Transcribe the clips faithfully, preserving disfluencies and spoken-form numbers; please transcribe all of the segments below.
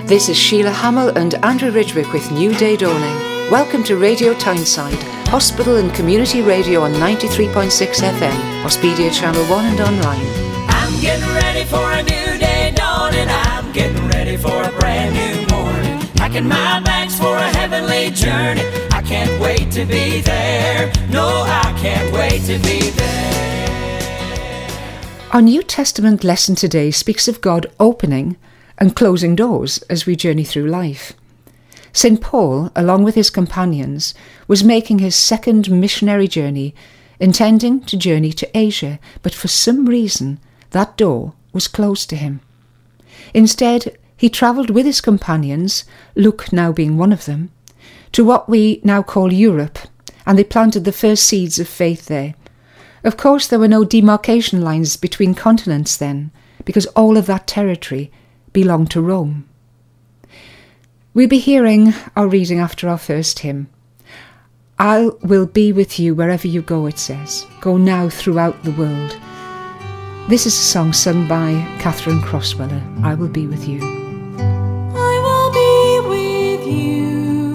This is Sheila Hamill and Andrew Ridgwick with New Day Dawning. Welcome to Radio Tyneside, hospital and community radio on ninety-three point six F M, Hospedia Channel one and online. I'm getting ready for a new day dawning. I'm getting ready for a brand new morning. Packing my bags for a heavenly journey. I can't wait to be there. No, I can't wait to be there. Our New Testament lesson today speaks of God opening and closing doors as we journey through life. Saint Paul, along with his companions, was making his second missionary journey, intending to journey to Asia, but for some reason that door was closed to him. Instead, he travelled with his companions, Luke now being one of them, to what we now call Europe, and they planted the first seeds of faith there. Of course, there were no demarcation lines between continents then, because all of that territory belonged to Rome. We'll be hearing our reading after our first hymn. I will be with you wherever you go, it says. Go now throughout the world. This is a song sung by Catherine Crossweller. I will be with you. I will be with you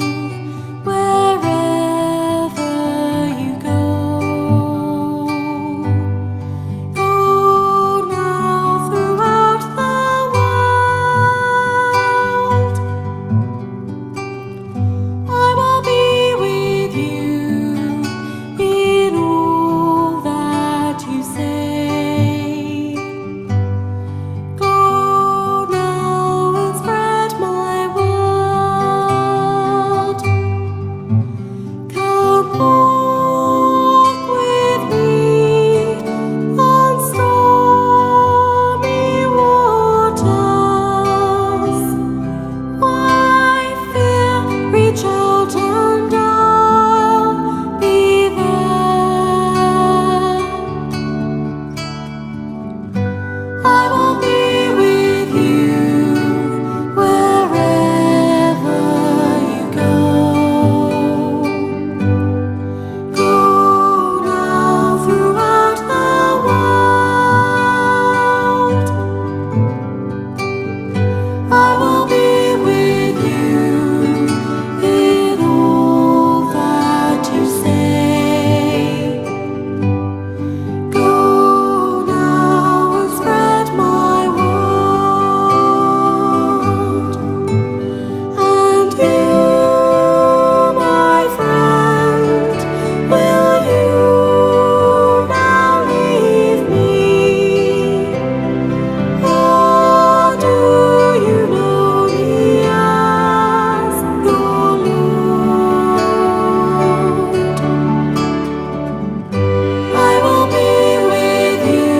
wherever you go. Go now throughout the world. I will be with you in all that you say. Go now and spread my word. Come walk with me on stormy waters. Why fear? Reach out and I'll be there. I will be with you wherever you go. Go now throughout the world. I will be with you in all that you say. Go now and spread my word. And you, my friend, will you now leave me? Or do you know me as your Lord? I will be with you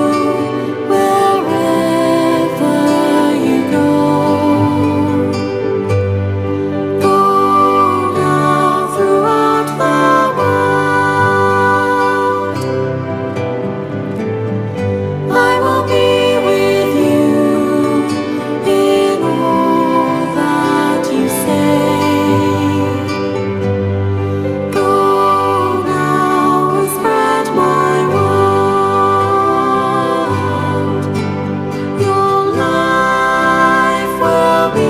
wherever you go. Go now throughout the world. I will be with you in all that you say. Go now and spread my word. Your life will be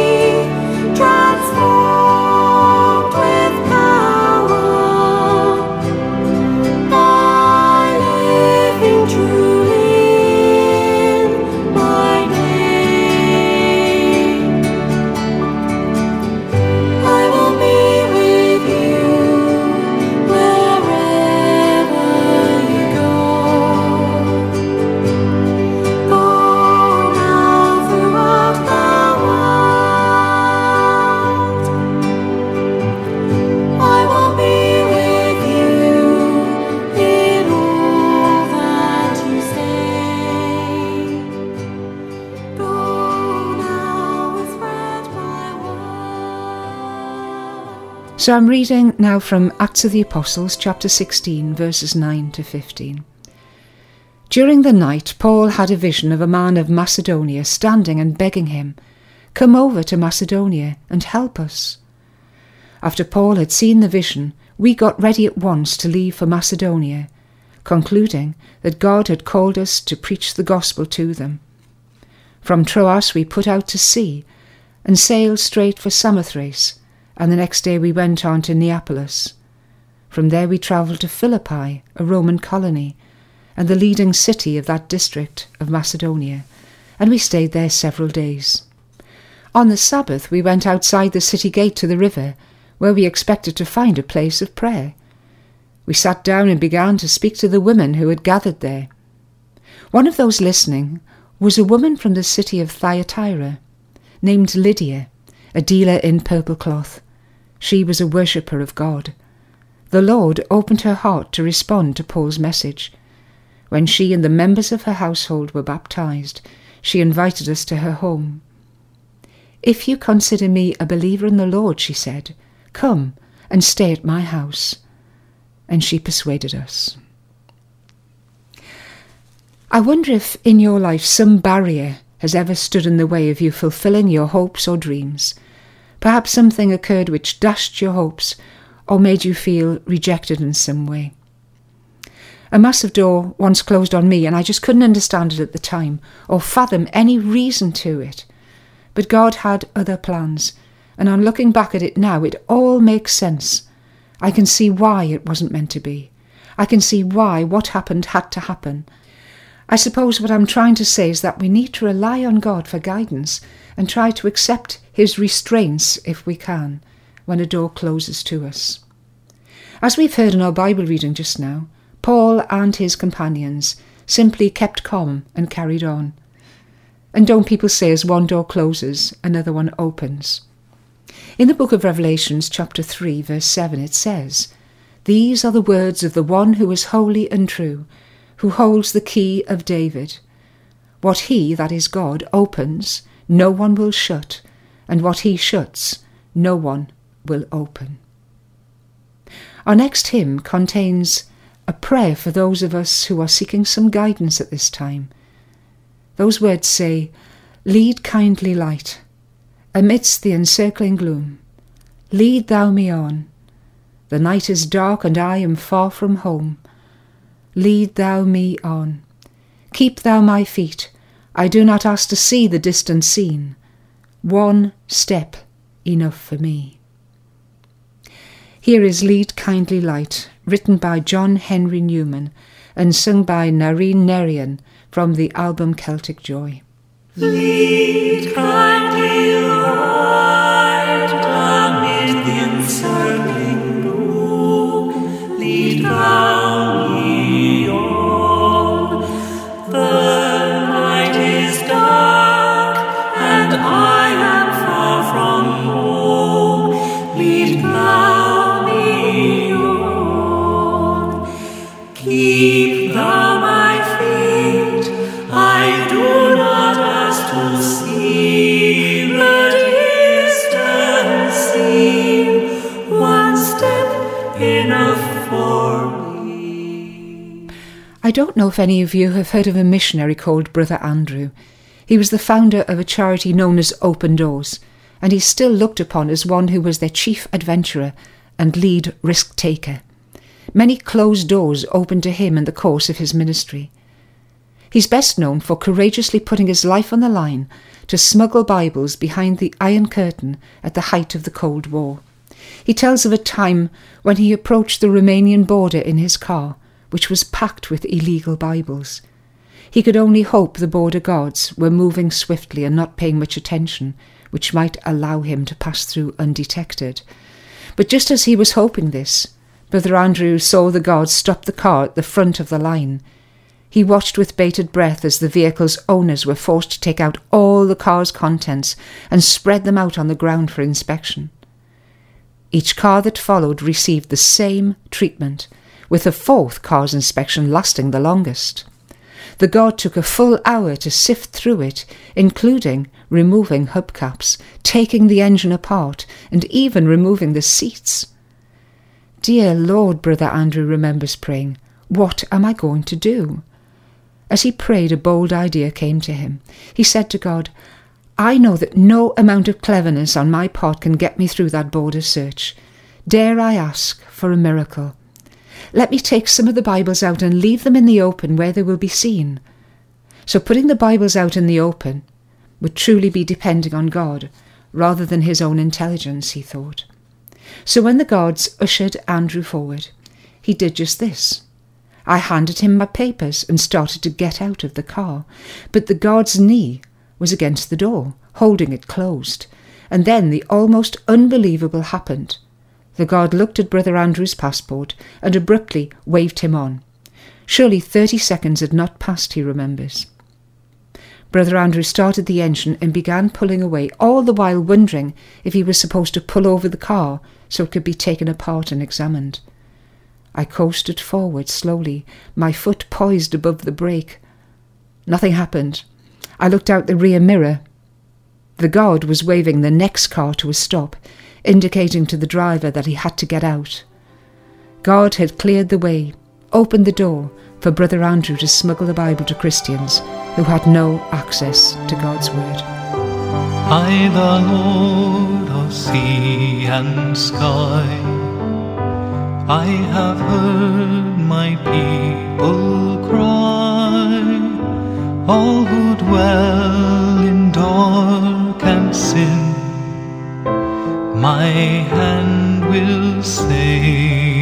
transformed with power by living truly in my name. I will be with you wherever you go. Go now throughout the world. I will be with you in all that you say. Go now and spread my word. So I'm reading now from Acts of the Apostles, chapter sixteen, verses nine to fifteen. During the night, Paul had a vision of a man of Macedonia standing and begging him, "Come over to Macedonia and help us." After Paul had seen the vision, we got ready at once to leave for Macedonia, concluding that God had called us to preach the gospel to them. From Troas we put out to sea, and sailed straight for Samothrace, and the next day we went on to Neapolis. From there we travelled to Philippi, a Roman colony, and the leading city of that district of Macedonia, and we stayed there several days. On the Sabbath we went outside the city gate to the river, where we expected to find a place of prayer. We sat down and began to speak to the women who had gathered there. One of those listening was a woman from the city of Thyatira, named Lydia, a dealer in purple cloth. She was a worshipper of God. The Lord opened her heart to respond to Paul's message. When she and the members of her household were baptized, she invited us to her home. "If you consider me a believer in the Lord," she said, "come and stay at my house." And she persuaded us. I wonder if in your life some barrier has ever stood in the way of you fulfilling your hopes or dreams. Perhaps something occurred which dashed your hopes or made you feel rejected in some way. A massive door once closed on me, and I just couldn't understand it at the time or fathom any reason to it. But God had other plans, and on looking back at it now, it all makes sense. I can see why it wasn't meant to be. I can see why what happened had to happen. I suppose what I'm trying to say is that we need to rely on God for guidance and try to accept his restraints if we can, when a door closes to us. As we've heard in our Bible reading just now, Paul and his companions simply kept calm and carried on. And don't people say as one door closes, another one opens? In the book of Revelations, chapter three, verse seven, it says, "These are the words of the one who is holy and true, who holds the key of David. What he, that is God, opens, no one will shut, and what he shuts, no one will open." Our next hymn contains a prayer for those of us who are seeking some guidance at this time. Those words say, "Lead, kindly light, amidst the encircling gloom. Lead thou me on. The night is dark and I am far from home. Lead thou me on. Keep thou my feet. I do not ask to see the distant scene. One step enough for me." Here is Lead, Kindly Light, written by John Henry Newman and sung by Nareen Nerian from the album Celtic Joy. Lead, kindly light, amid the encircling gloom. Lead thou me on. The night is dark, and I am far from home. Lead thou me on. Keep thou my feet. I do not ask to see the distant scene. One step enough for me. I don't know if any of you have heard of a missionary called Brother Andrew. He was the founder of a charity known as Open Doors, and he's still looked upon as one who was their chief adventurer and lead risk-taker. Many closed doors opened to him in the course of his ministry. He's best known for courageously putting his life on the line to smuggle Bibles behind the Iron Curtain at the height of the Cold War. He tells of a time when he approached the Romanian border in his car, which was packed with illegal Bibles. He could only hope the border guards were moving swiftly and not paying much attention, which might allow him to pass through undetected. But just as he was hoping this, Brother Andrew saw the guards stop the car at the front of the line. He watched with bated breath as the vehicle's owners were forced to take out all the car's contents and spread them out on the ground for inspection. Each car that followed received the same treatment, with the fourth car's inspection lasting the longest. The guard took a full hour to sift through it, including removing hubcaps, taking the engine apart, and even removing the seats. "Dear Lord," Brother Andrew remembers praying, "what am I going to do?" As he prayed, a bold idea came to him. He said to God, "I know that no amount of cleverness on my part can get me through that border search. Dare I ask for a miracle? Let me take some of the Bibles out and leave them in the open where they will be seen." So putting the Bibles out in the open would truly be depending on God, rather than his own intelligence, he thought. So when the guards ushered Andrew forward, he did just this. I handed him my papers and started to get out of the car, but the guard's knee was against the door, holding it closed. And then the almost unbelievable happened. The guard looked at Brother Andrew's passport and abruptly waved him on. Surely thirty seconds had not passed, he remembers. Brother Andrew started the engine and began pulling away, all the while wondering if he was supposed to pull over the car so it could be taken apart and examined. I coasted forward slowly, my foot poised above the brake. Nothing happened. I looked out the rear mirror. The guard was waving the next car to a stop, indicating to the driver that he had to get out. God had cleared the way, opened the door for Brother Andrew to smuggle the Bible to Christians who had no access to God's word. I, the Lord of sea and sky, I have heard my people cry, all who dwell in dark and sin, my hand will save.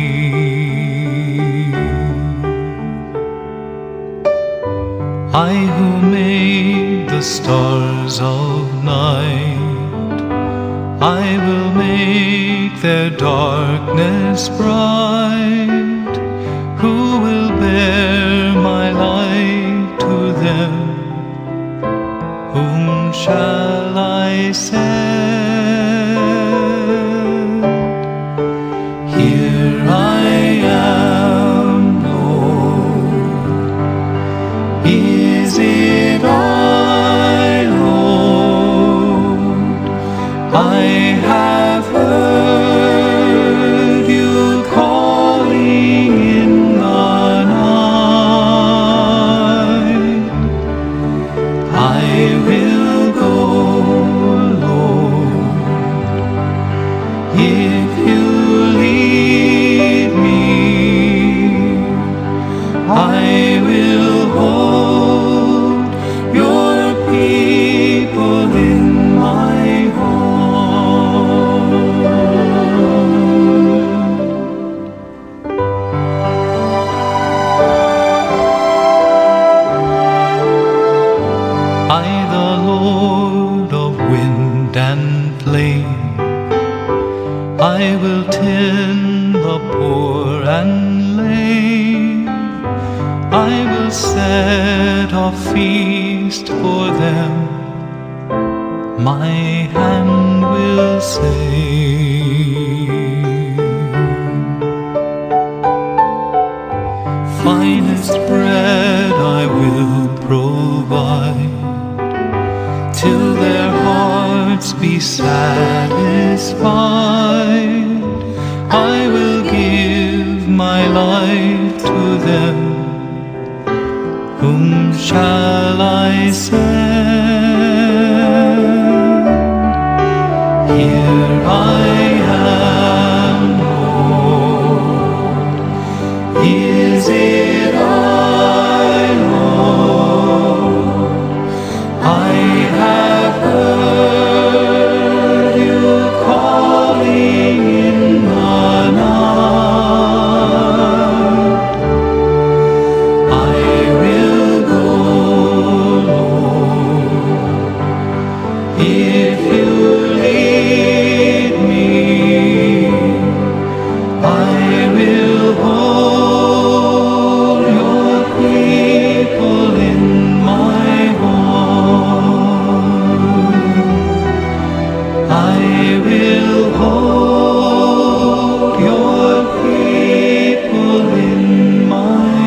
I who made the stars of night, I will make their darkness bright. Who will bear my light to them? Whom shall I send? Here I am, Lord. Is it I, Lord? I have heard you calling in the night. I will go, Lord, if you lead me. I will hold your people in my heart. I, the Lord of wind and plain, I will tend the poor and lame. I will set a feast for them, my hand will save. Finest bread I will provide, till their hearts be satisfied. I will give my life to them. Whom shall I send? Here I am, Lord. Is it I, Lord? I have heard you calling in the night. I will go, Lord, if you lead me. I will hold your people in my heart. I will hold your people in my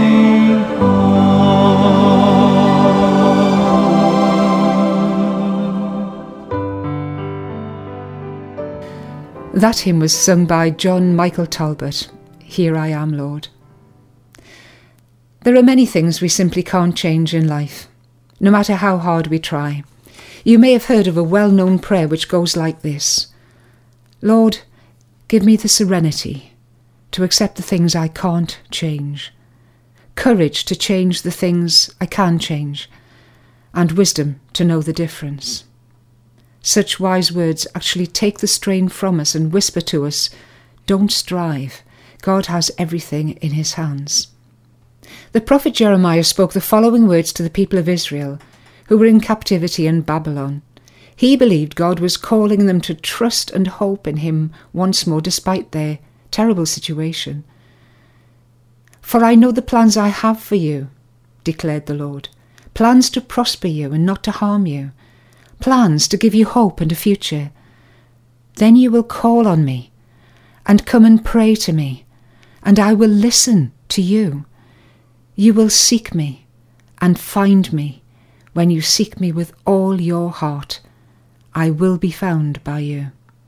heart. That hymn was sung by John Michael Talbot, Here I Am, Lord. There are many things we simply can't change in life, no matter how hard we try. You may have heard of a well-known prayer which goes like this: Lord, give me the serenity to accept the things I can't change, courage to change the things I can change, and wisdom to know the difference. Such wise words actually take the strain from us and whisper to us, don't strive. God has everything in his hands. The prophet Jeremiah spoke the following words to the people of Israel, who were in captivity in Babylon. He believed God was calling them to trust and hope in him once more despite their terrible situation. For I know the plans I have for you, declared the Lord, plans to prosper you and not to harm you, plans to give you hope and a future. Then you will call on me and come and pray to me, and I will listen to you. You will seek me and find me when you seek me with all your heart. I will be found by you.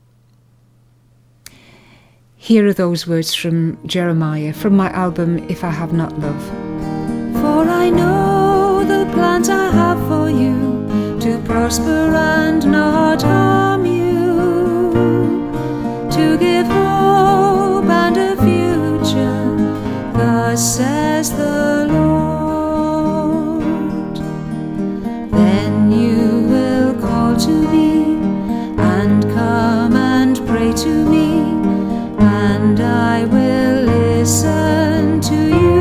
Here are those words from Jeremiah, from my album If I Have Not Love. For I know the plans I have for you, to prosper and not harm you, to give hope and a future, thus says the Lord. Then you will call to me and come and pray to me, and I will listen to you,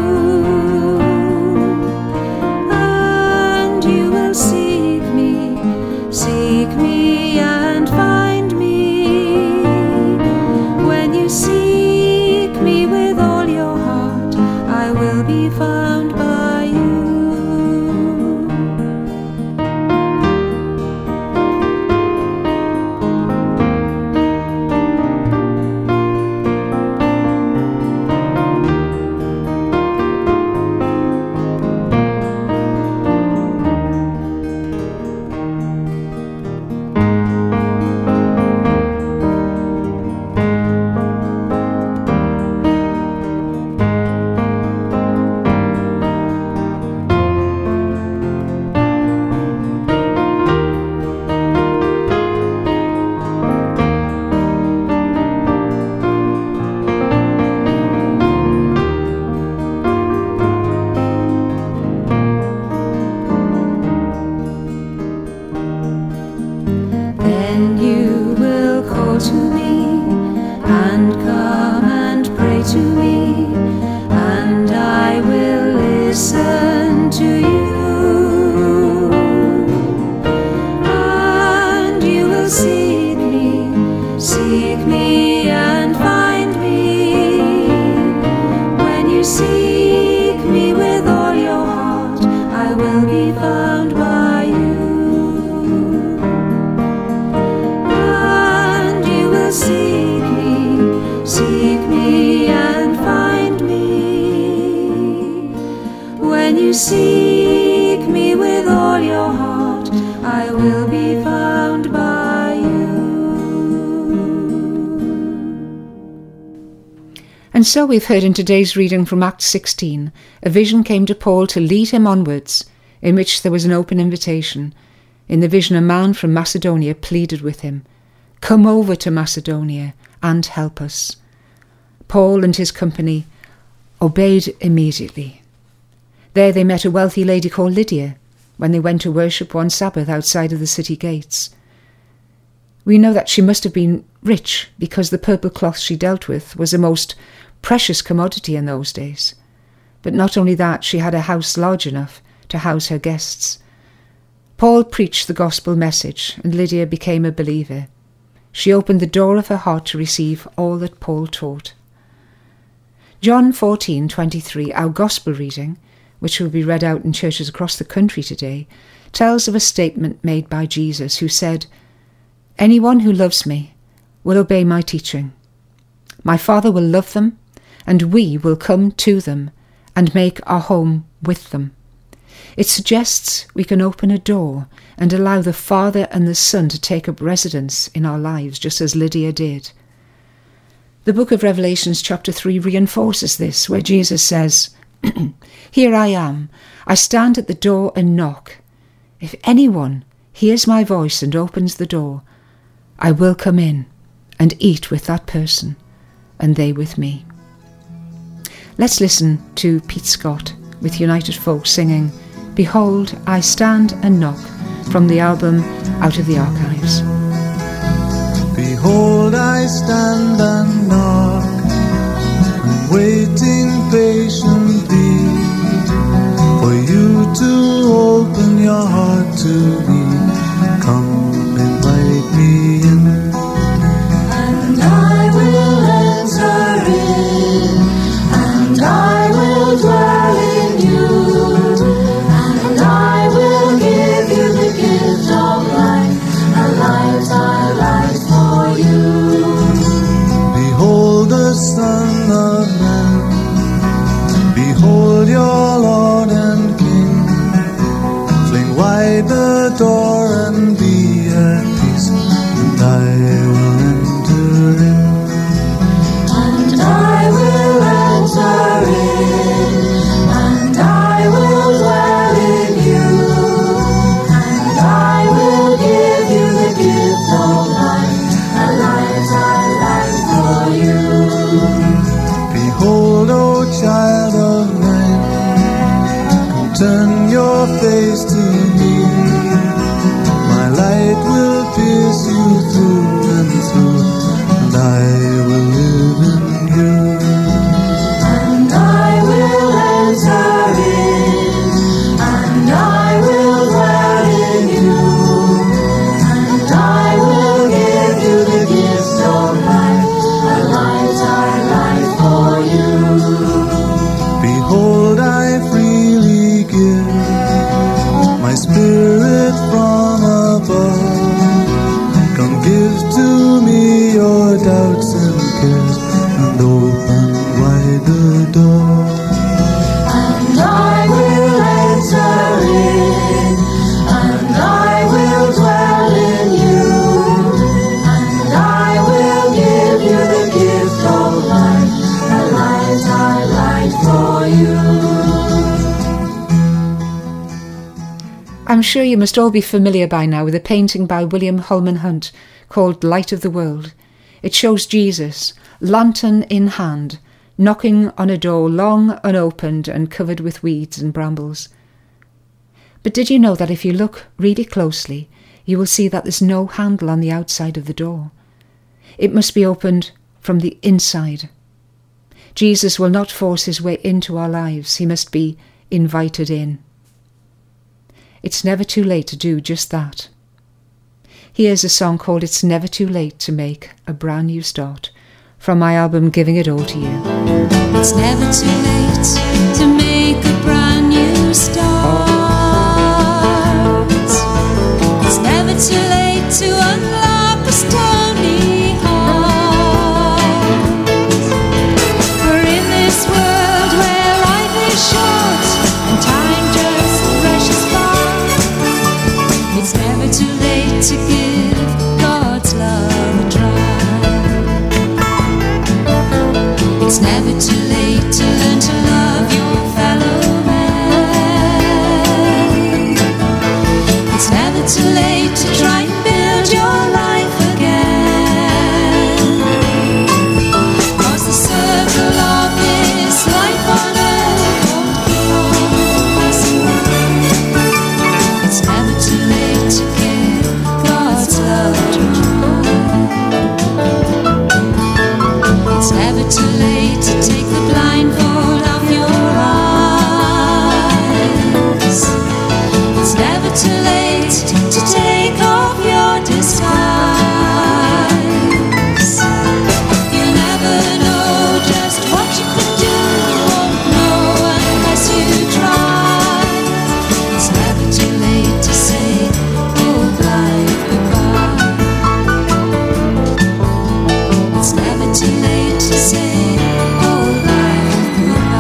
and you will seek me, seek me and find me. When you seek me with all your heart, I will be found by you. Then you will call to me and come and pray to me, and I will listen to you, and you will seek me, seek me and find me. When you seek me with all your heart, I will be found by you. Seek me, seek me and find me. When you seek me with all your heart, I will be found by you. And so we've heard in today's reading from Acts sixteen, a vision came to Paul to lead him onwards, in which there was an open invitation. In the vision, a man from Macedonia pleaded with him, come over to Macedonia and help us. Paul and his company obeyed immediately. There they met a wealthy lady called Lydia when they went to worship one Sabbath outside of the city gates. We know that she must have been rich because the purple cloth she dealt with was a most precious commodity in those days. But not only that, she had a house large enough to house her guests. Paul preached the gospel message and Lydia became a believer. She opened the door of her heart to receive all that Paul taught. John fourteen twenty-three, our gospel reading, which will be read out in churches across the country today, tells of a statement made by Jesus who said, anyone who loves me will obey my teaching. My Father will love them, and we will come to them and make our home with them. It suggests we can open a door and allow the Father and the Son to take up residence in our lives, just as Lydia did. The book of Revelations chapter three reinforces this, where Jesus says, here I am, I stand at the door and knock. If anyone hears my voice and opens the door, I will come in and eat with that person, and they with me. Let's listen to Pete Scott with United Folk singing, Behold, I stand and knock. from the album Out of the Archives. Behold, I stand and knock, I'm waiting patiently for you to open your heart to me. Come, invite me in, And I will enter in, and I will dwell in you, and I will give you the gift of life, a life I life for you. behold the Son of Man, behold your Lord and King. Fling wide the door and be at peace, and I will enter in. And I will enter in, and I will dwell in you, and I will give you the gift of life, a life I life for you. Behold, O child of mine, come turn your face to me. My light will pierce you through and through, and I will live in you. And I will enter in, and I will dwell in you, and I will give you the gift of life, a life I life for you. Behold, I freely give my spirit from above. Come give to me your doubts and cares, and open wide the door. And I will enter in, and I will dwell in you, and I will give you the gift of life, a life I life for you. I'm sure you must all be familiar by now with a painting by William Holman Hunt called Light of the World. It shows Jesus, lantern in hand, knocking on a door long unopened and covered with weeds and brambles. But did you know that if you look really closely, you will see that there's no handle on the outside of the door? It must be opened from the inside. Jesus will not force his way into our lives. He must be invited in. It's never too late to do just that. Here's a song called It's Never Too Late to Make a Brand New Start from my album Giving It All to You. It's never too late to make a brand new start. It's never too late to unlock a stony heart. For in this world where life is short and time just rushes by, it's never too late to give God's love a try. It's never too late to learn to love your fellow man. It's never too late to try and build your life again. 'Cause the circle of this life on earth won't be long passing by. It's never too late to give God's love a try. It's never too late to take the blindfold off your eyes. It's never too late to take off your disguise. You'll never know just what you can do, won't know unless you try. It's never too late to say old life goodbye. It's never too late to say old life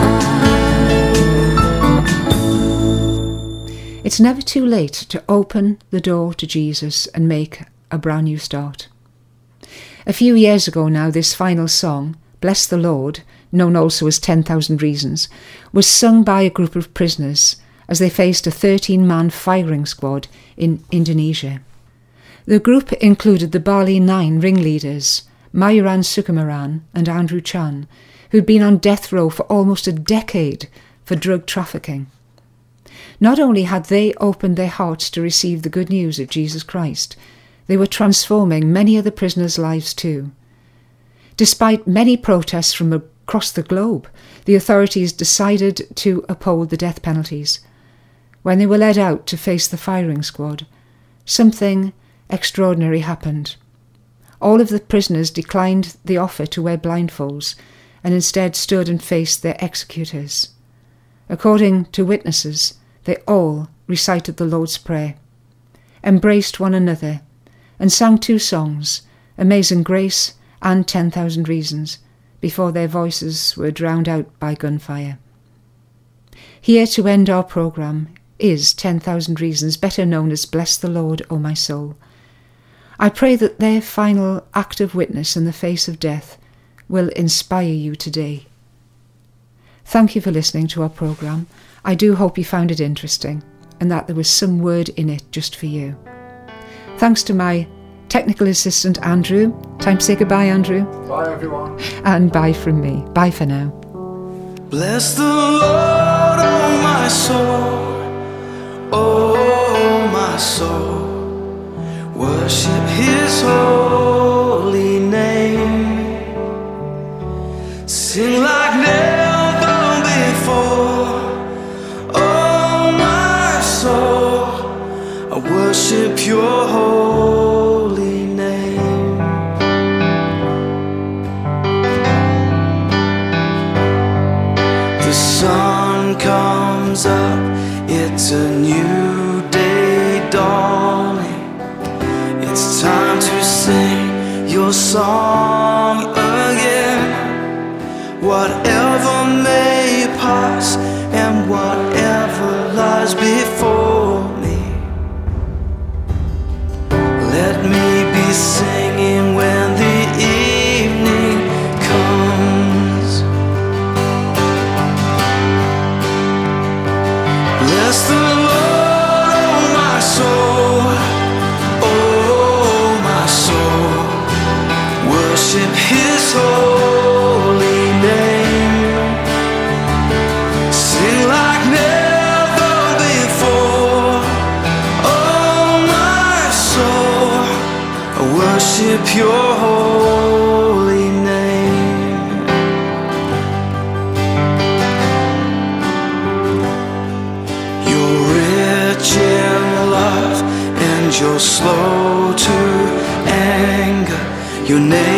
goodbye. It's never too late to open the door to Jesus and make a brand new start. A few years ago now, this final song, Bless the Lord, known also as ten thousand Reasons, was sung by a group of prisoners as they faced a thirteen-man firing squad in Indonesia. The group included the Bali Nine ringleaders, Mayuran Sukumaran and Andrew Chan, who'd been on death row for almost a decade for drug trafficking. Not only had they opened their hearts to receive the good news of Jesus Christ, they were transforming many of the prisoners' lives too. Despite many protests from across the globe, the authorities decided to uphold the death penalties. When they were led out to face the firing squad, something extraordinary happened. All of the prisoners declined the offer to wear blindfolds and instead stood and faced their executors. According to witnesses, they all recited the Lord's Prayer, embraced one another, and sang two songs, Amazing Grace and ten thousand Reasons, before their voices were drowned out by gunfire. Here to end our programme is ten thousand Reasons, better known as Bless the Lord, O my soul. I pray that their final act of witness in the face of death will inspire you today. Thank you for listening to our programme. I do hope you found it interesting and that there was some word in it just for you. Thanks to my technical assistant, Andrew. Time to say goodbye, Andrew. Bye, everyone. And bye from me. Bye for now. Bless the Lord, oh my soul, oh my soul. Worship His holy name. Sing like never before. Oh my soul, I worship Your holy name. The sun comes up, it's a new day dawning. It's time to sing Your song again. Whatever may pass and whatever lies before me, let me be singing when the evening comes. Bless the Lord, oh my soul, oh my soul. Worship His holy name. Sing like never before. Oh my soul, I worship Your holy name. You're rich in love and You're slow to anger. Your name